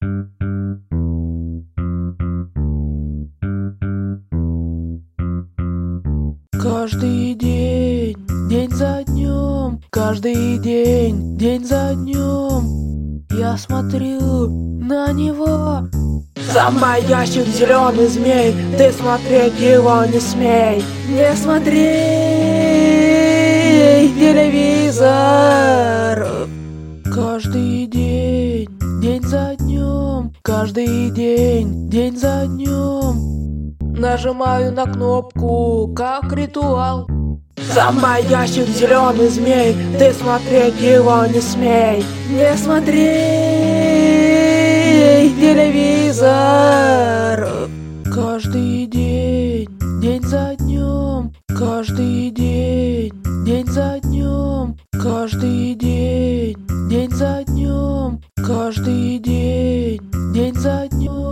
Каждый день, день за днем, каждый день, день за днем я смотрю на него. Зомбоящик, зеленый змей, ты смотреть его не смей. Не смотри телевизор. Каждый день, день за днем, каждый день, день за днем нажимаю на кнопку, как ритуал. Зомбоящик, зеленый змей, ты смотреть его не смей. Не смотри телевизор. Каждый день, день за днем, каждый день, день за днем, каждый день, день за днем, каждый день, день за днем.